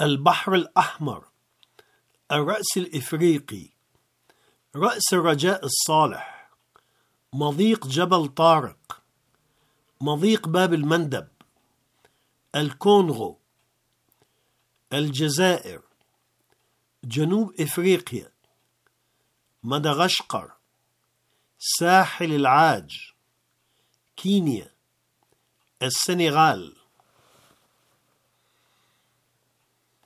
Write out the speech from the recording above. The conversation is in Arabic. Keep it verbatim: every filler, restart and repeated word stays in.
البحر الأحمر، الرأس الإفريقي، رأس الرجاء الصالح، مضيق جبل طارق، مضيق باب المندب، الكونغو، الجزائر، جنوب إفريقيا، مدغشقر، ساحل العاج، كينيا، السنغال،